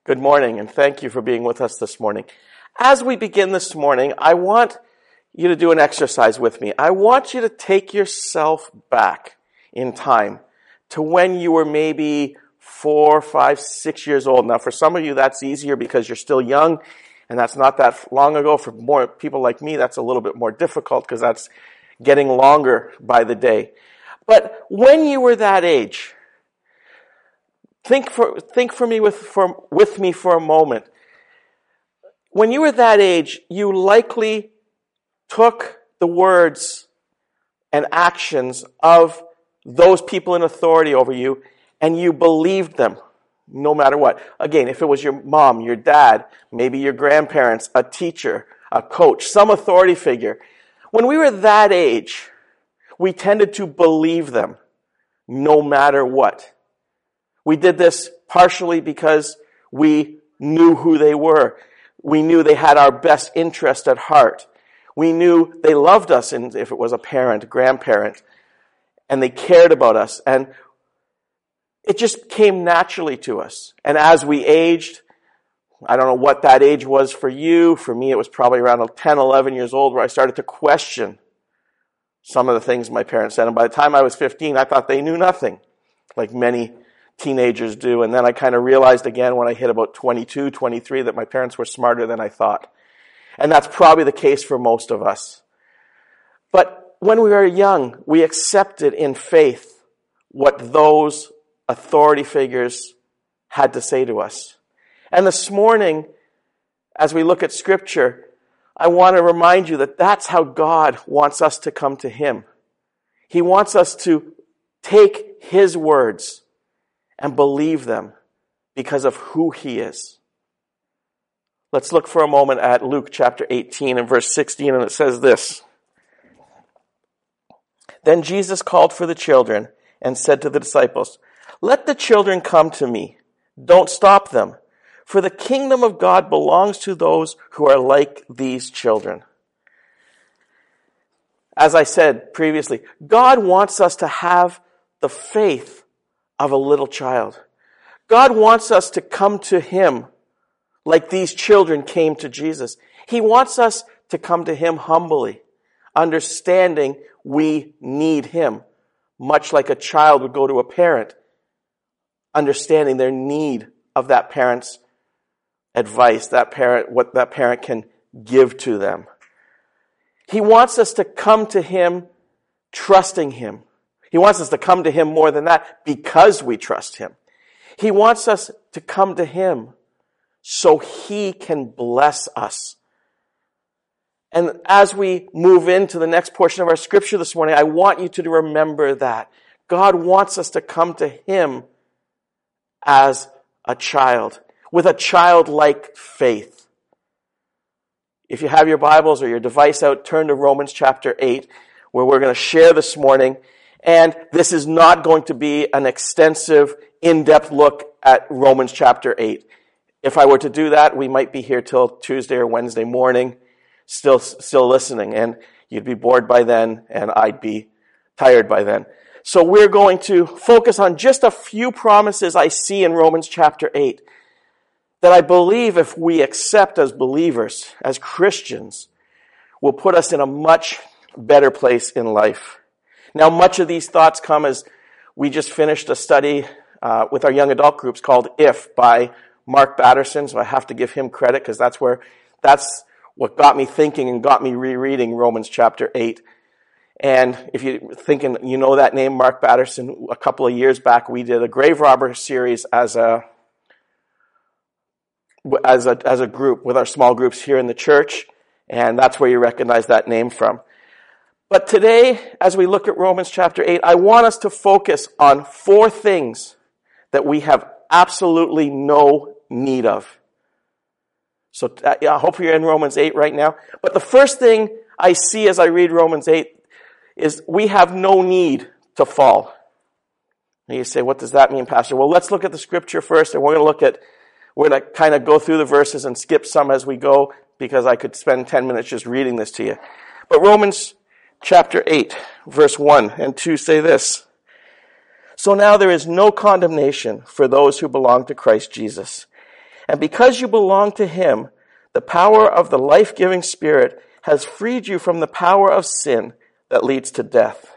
Good morning, and thank you for being with us this morning. As we begin this morning, I want you to do an exercise with me. I want you to take yourself back in time to when you were maybe 4, 5, 6 years old. Now, for some of you, that's easier because you're still young, and that's not that long ago. For more people like me, that's a little bit more difficult because that's getting longer by the day. But when you were that age, think with me for a moment. When you were that age, you likely took the words and actions of those people in authority over you, and you believed them, no matter what. Again, if it was your mom, your dad, maybe your grandparents, a teacher, a coach, some authority figure. When we were that age, we tended to believe them, no matter what. We did this partially because we knew who they were. We knew they had our best interest at heart. We knew they loved us, and if it was a parent, grandparent, and they cared about us. And it just came naturally to us. And as we aged, I don't know what that age was for you. For me, it was probably around 10, 11 years old where I started to question some of the things my parents said. And by the time I was 15, I thought they knew nothing, like many teenagers do. And then I kind of realized again when I hit about 22, 23 that my parents were smarter than I thought. And that's probably the case for most of us. But when we were young, we accepted in faith what those authority figures had to say to us. And this morning, as we look at Scripture, I want to remind you that that's how God wants us to come to Him. He wants us to take His words and believe them because of who He is. Let's look for a moment at Luke chapter 18 and verse 16, and it says this. Then Jesus called for the children and said to the disciples, "Let the children come to me. Don't stop them, for the kingdom of God belongs to those who are like these children." As I said previously, God wants us to have the faith of a little child. God wants us to come to Him like these children came to Jesus. He wants us to come to Him humbly, understanding we need Him, much like a child would go to a parent, understanding their need of that parent's advice, what that parent can give to them. He wants us to come to Him trusting Him. He wants us to come to Him more than that because we trust Him. He wants us to come to Him so He can bless us. And as we move into the next portion of our scripture this morning, I want you to remember that. God wants us to come to Him as a child, with a childlike faith. If you have your Bibles or your device out, turn to Romans chapter 8, where we're going to share this morning. And this is not going to be an extensive, in-depth look at Romans chapter 8. If I were to do that, we might be here till Tuesday or Wednesday morning, still listening, and you'd be bored by then, and I'd be tired by then. So we're going to focus on just a few promises I see in Romans chapter 8 that I believe if we accept as believers, as Christians, will put us in a much better place in life. Now, much of these thoughts come as we just finished a study with our young adult groups called If by Mark Batterson, so I have to give him credit because that's what got me thinking and got me rereading Romans chapter 8. And if you're thinking, you know that name, Mark Batterson, a couple of years back we did a grave robber series as a group with our small groups here in the church, and that's where you recognize that name from. But today, as we look at Romans chapter 8, I want us to focus on 4 things that we have absolutely no need of. So I hope you're in Romans 8 right now. But the first thing I see as I read Romans 8 is we have no need to fall. And you say, what does that mean, Pastor? Well, let's look at the scripture first, and we're going to kind of go through the verses and skip some as we go, because I could spend 10 minutes just reading this to you. But Romans chapter 8, verse 1 and 2 say this. So now there is no condemnation for those who belong to Christ Jesus. And because you belong to him, the power of the life-giving Spirit has freed you from the power of sin that leads to death.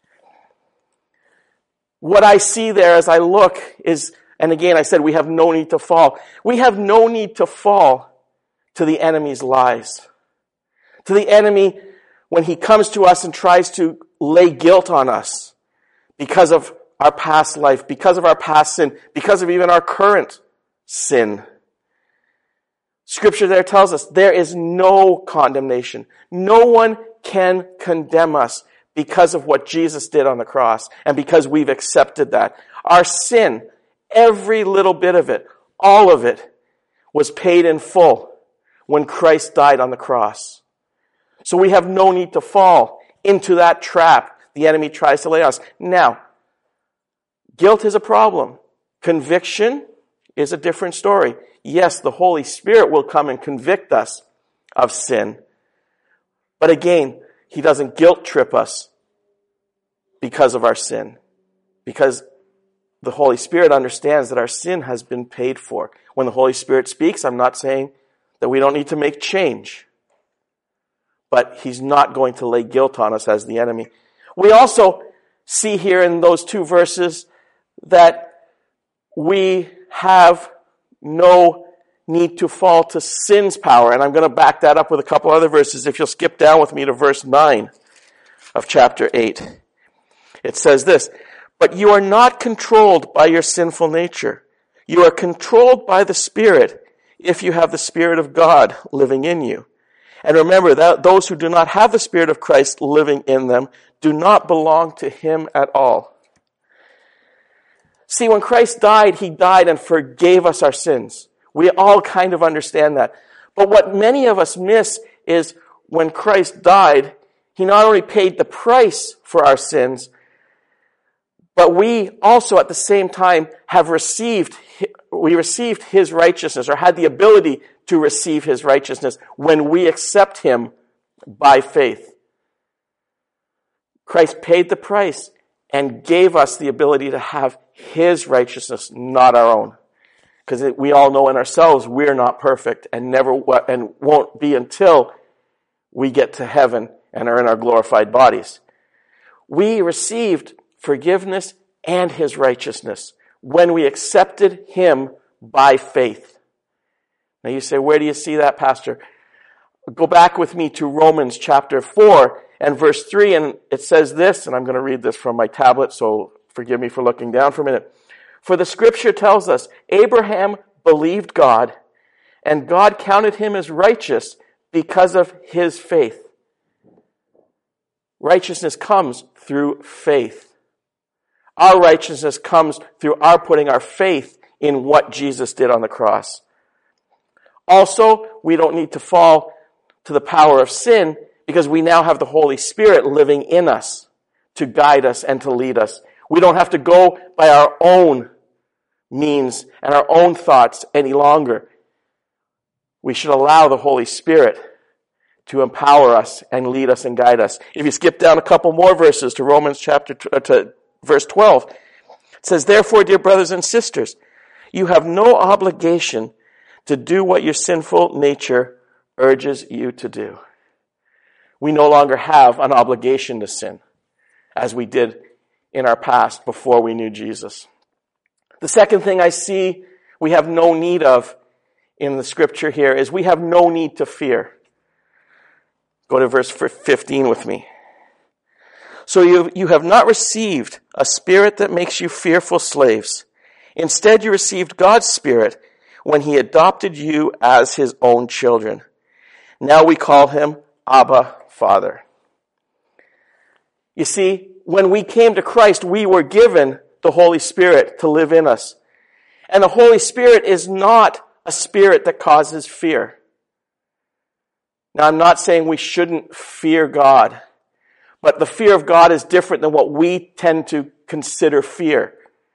What I see there as I look is, and again I said we have no need to fall. We have no need to fall to the enemy's lies. To the enemy when he comes to us and tries to lay guilt on us because of our past life, because of our past sin, because of even our current sin. Scripture there tells us there is no condemnation. No one can condemn us because of what Jesus did on the cross and because we've accepted that. Our sin, every little bit of it, all of it, was paid in full when Christ died on the cross. So we have no need to fall into that trap the enemy tries to lay on us. Now, guilt is a problem. Conviction is a different story. Yes, the Holy Spirit will come and convict us of sin. But again, he doesn't guilt trip us because of our sin. Because the Holy Spirit understands that our sin has been paid for. When the Holy Spirit speaks, I'm not saying that we don't need to make change. But he's not going to lay guilt on us as the enemy. We also see here in those two verses that we have no need to fall to sin's power. And I'm going to back that up with a couple other verses. If you'll skip down with me to verse 9 of chapter 8. It says this, "But you are not controlled by your sinful nature. You are controlled by the Spirit if you have the Spirit of God living in you. And remember that those who do not have the Spirit of Christ living in them do not belong to him at all." See, when Christ died, he died and forgave us our sins. We all kind of understand that. But what many of us miss is when Christ died, he not only paid the price for our sins, but we also at the same time have received his righteousness, or had the ability to receive his righteousness when we accept him by faith. Christ paid the price and gave us the ability to have his righteousness, not our own. Because we all know in ourselves we're not perfect and won't be until we get to heaven and are in our glorified bodies. We received forgiveness and his righteousness when we accepted him by faith. Now you say, where do you see that, Pastor? Go back with me to Romans chapter 4 and verse 3, and it says this, and I'm going to read this from my tablet, so forgive me for looking down for a minute. "For the scripture tells us, Abraham believed God, and God counted him as righteous because of his faith." Righteousness comes through faith. Our righteousness comes through our putting our faith in what Jesus did on the cross. Also, we don't need to fall to the power of sin because we now have the Holy Spirit living in us to guide us and to lead us. We don't have to go by our own means and our own thoughts any longer. We should allow the Holy Spirit to empower us and lead us and guide us. If you skip down a couple more verses to to verse 12, it says, "Therefore, dear brothers and sisters, you have no obligation to do what your sinful nature urges you to do." We no longer have an obligation to sin as we did in our past before we knew Jesus. The second thing I see we have no need of in the scripture here is we have no need to fear. Go to verse 15 with me. "So you have not received a spirit that makes you fearful slaves. Instead, you received God's Spirit when he adopted you as his own children. Now we call him Abba, Father." You see, when we came to Christ, we were given the Holy Spirit to live in us. And the Holy Spirit is not a spirit that causes fear. Now, I'm not saying we shouldn't fear God, but the fear of God is different than what we tend to consider fear.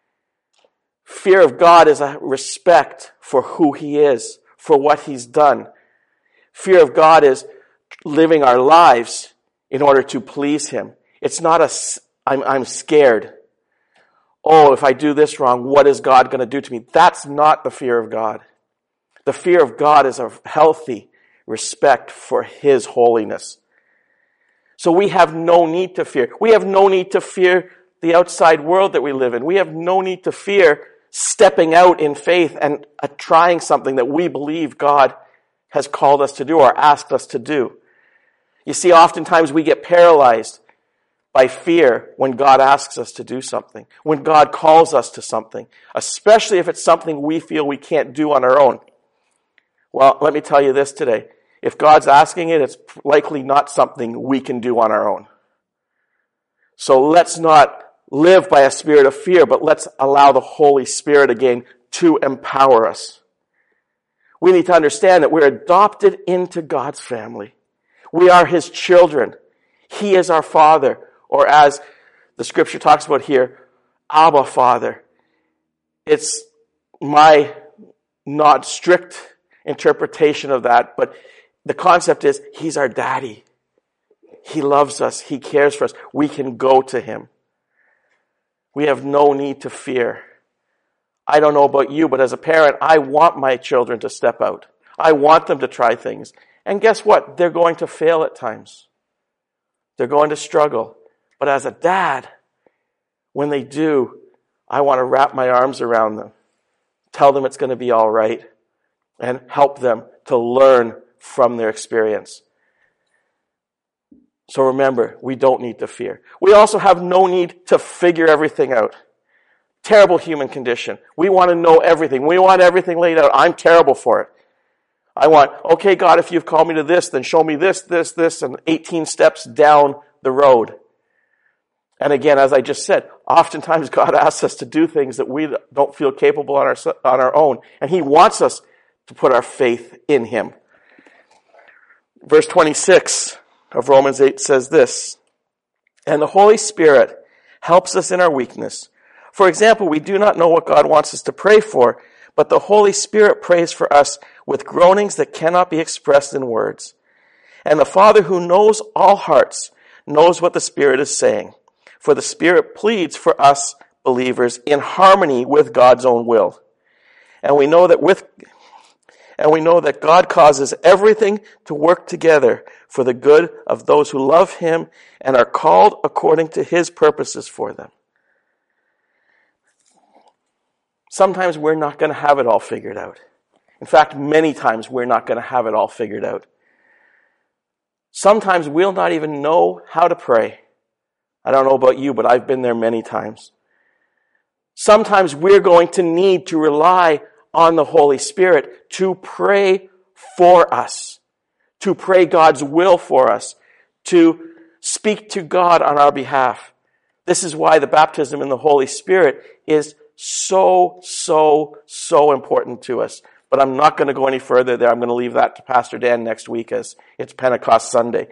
Fear of God is a respect for who he is, for what he's done. Fear of God is living our lives in order to please him. It's not I'm scared. Oh, if I do this wrong, what is God going to do to me? That's not the fear of God. The fear of God is a healthy respect for His holiness. So we have no need to fear. We have no need to fear the outside world that we live in. We have no need to fear stepping out in faith and trying something that we believe God has called us to do or asked us to do. You see, oftentimes we get paralyzed by fear when God asks us to do something, when God calls us to something, especially if it's something we feel we can't do on our own. Well, let me tell you this today. If God's asking it, it's likely not something we can do on our own. So let's not live by a spirit of fear, but let's allow the Holy Spirit again to empower us. We need to understand that we're adopted into God's family. We are His children. He is our Father, or as the scripture talks about here, Abba Father. It's my not strict interpretation of that, but the concept is He's our daddy. He loves us. He cares for us. We can go to Him. We have no need to fear. I don't know about you, but as a parent, I want my children to step out. I want them to try things. And guess what? They're going to fail at times. They're going to struggle. But as a dad, when they do, I want to wrap my arms around them, tell them it's going to be all right, and help them to learn from their experience. So remember, we don't need to fear. We also have no need to figure everything out. Terrible human condition. We want to know everything. We want everything laid out. I'm terrible for it. I want, okay, God, if you've called me to this, then show me this, and 18 steps down the road. And again, as I just said, oftentimes God asks us to do things that we don't feel capable on our own. And He wants us to put our faith in Him. Verse 26 of Romans 8 says this, "And the Holy Spirit helps us in our weakness. For example, we do not know what God wants us to pray for, but the Holy Spirit prays for us with groanings that cannot be expressed in words. And the Father who knows all hearts knows what the Spirit is saying. For the Spirit pleads for us believers in harmony with God's own will. And we know that God causes everything to work together for the good of those who love Him and are called according to His purposes for them." Sometimes we're not going to have it all figured out. In fact, many times we're not going to have it all figured out. Sometimes we'll not even know how to pray. I don't know about you, but I've been there many times. Sometimes we're going to need to rely on the Holy Spirit to pray for us, to pray God's will for us, to speak to God on our behalf. This is why the baptism in the Holy Spirit is so important to us. But I'm not going to go any further there. I'm going to leave that to Pastor Dan next week as it's Pentecost Sunday.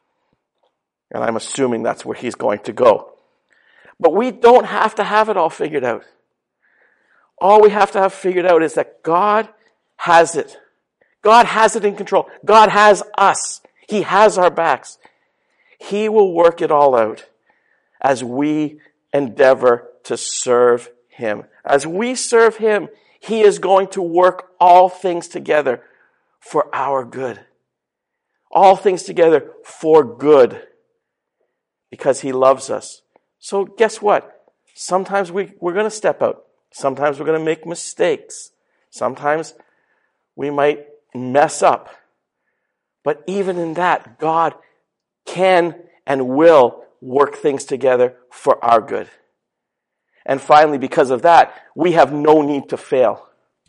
And I'm assuming that's where he's going to go. But we don't have to have it all figured out. All we have to have figured out is that God has it. God has it in control. God has us. He has our backs. He will work it all out as we endeavor to serve Him. As we serve Him, He is going to work all things together for our good. All things together for good. Because He loves us. So guess what? Sometimes we're going to step out. Sometimes we're going to make mistakes. Sometimes we might mess up. But even in that, God can and will work things together for our good. And finally, because of that, we have no need to fail.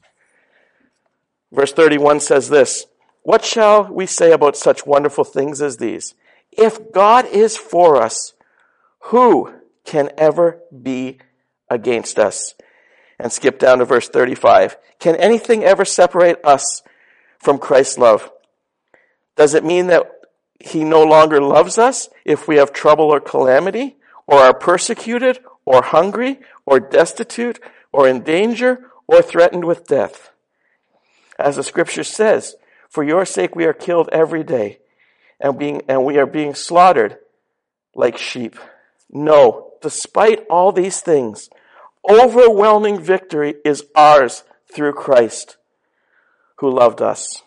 Verse 31 says this, "What shall we say about such wonderful things as these? If God is for us, who can ever be against us?" And skip down to verse 35. "Can anything ever separate us from Christ's love? Does it mean that He no longer loves us if we have trouble or calamity, or are persecuted, or hungry, or destitute, or in danger, or threatened with death? As the scripture says, for your sake we are killed every day, and we are being slaughtered like sheep. No, despite all these things, overwhelming victory is ours through Christ. who loved us.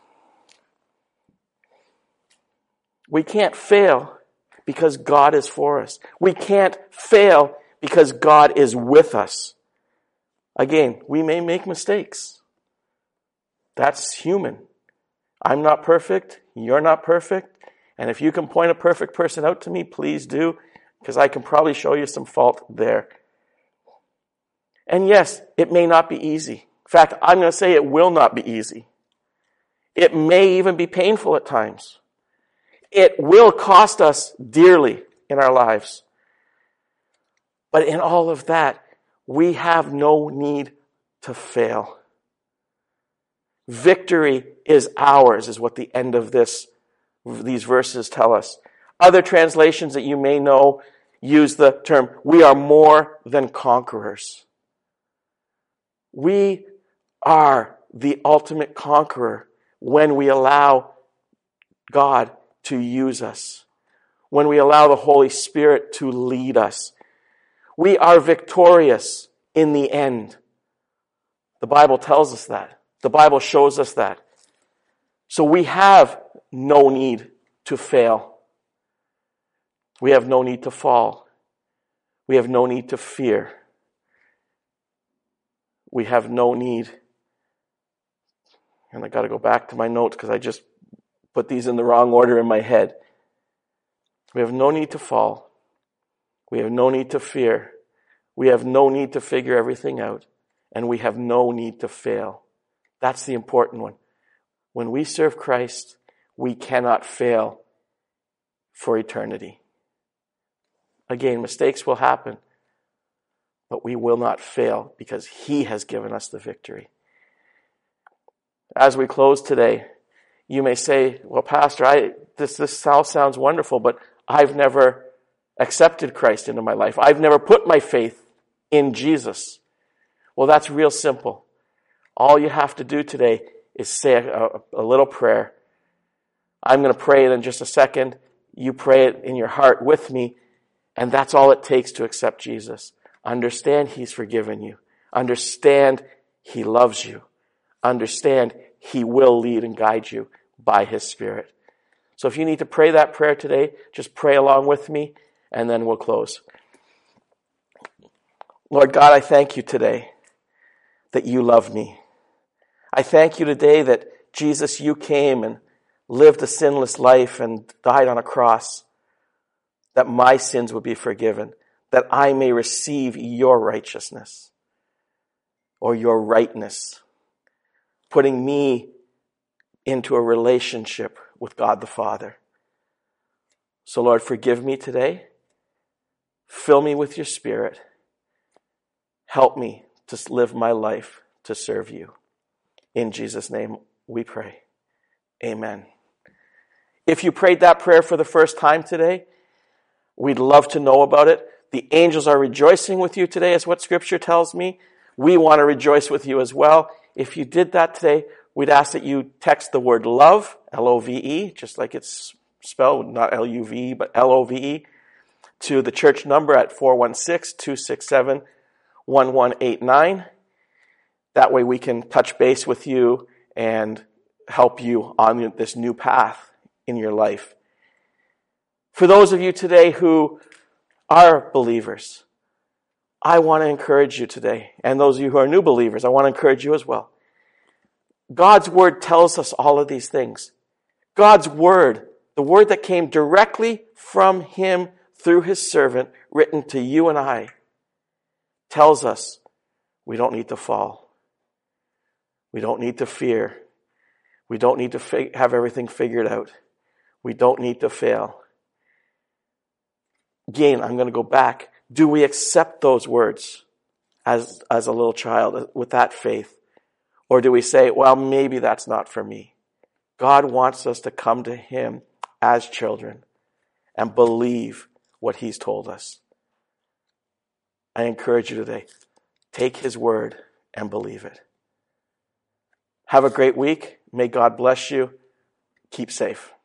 We can't fail because God is for us. We can't fail because God is with us. Again, we may make mistakes. That's human. I'm not perfect. You're not perfect. And if you can point a perfect person out to me, please do, because I can probably show you some fault there. And yes, it may not be easy. In fact, I'm going to say it will not be easy. It may even be painful at times. It will cost us dearly in our lives. But in all of that, we have no need to fail. Victory is ours, is what the end of these verses tell us. Other translations that you may know use the term, we are more than conquerors. We are the ultimate conqueror when we allow God to use us, when we allow the Holy Spirit to lead us. We are victorious in the end. The Bible tells us that. The Bible shows us that. So we have no need to fail. We have no need to fall. We have no need to fear. We have no need. And I got to go back to my notes because I just put these in the wrong order in my head. We have no need to fall. We have no need to fear. We have no need to figure everything out. And we have no need to fail. That's the important one. When we serve Christ, we cannot fail for eternity. Again, mistakes will happen, but we will not fail because He has given us the victory. As we close today, you may say, well, Pastor, this all sounds wonderful, but I've never accepted Christ into my life. I've never put my faith in Jesus. Well, that's real simple. All you have to do today is say a little prayer. I'm going to pray it in just a second. You pray it in your heart with me, and that's all it takes to accept Jesus. Understand He's forgiven you. Understand He loves you. Understand He will lead and guide you by His Spirit. So if you need to pray that prayer today, just pray along with me, and then we'll close. Lord God, I thank you today that you love me. I thank you today that, Jesus, you came and lived a sinless life and died on a cross, that my sins would be forgiven, that I may receive your righteousness or your rightness, putting me into a relationship with God the Father. So Lord, forgive me today. Fill me with your Spirit. Help me to live my life to serve you. In Jesus' name we pray. Amen. If you prayed that prayer for the first time today, we'd love to know about it. The angels are rejoicing with you today, is what Scripture tells me. We want to rejoice with you as well. If you did that today, we'd ask that you text the word love, L-O-V-E, just like it's spelled, not L-U-V-E, but L-O-V-E, to the church number at 416-267-1189. That way we can touch base with you and help you on this new path in your life. For those of you today who are believers, I want to encourage you today. And those of you who are new believers, I want to encourage you as well. God's Word tells us all of these things. God's Word, the Word that came directly from Him through His servant, written to you and I, tells us we don't need to fall. We don't need to fear. We don't need to have everything figured out. We don't need to fail. Again, I'm going to go back. Do we accept those words as a little child with that faith? Or do we say, well, maybe that's not for me? God wants us to come to Him as children and believe what He's told us. I encourage you today, take His word and believe it. Have a great week. May God bless you. Keep safe.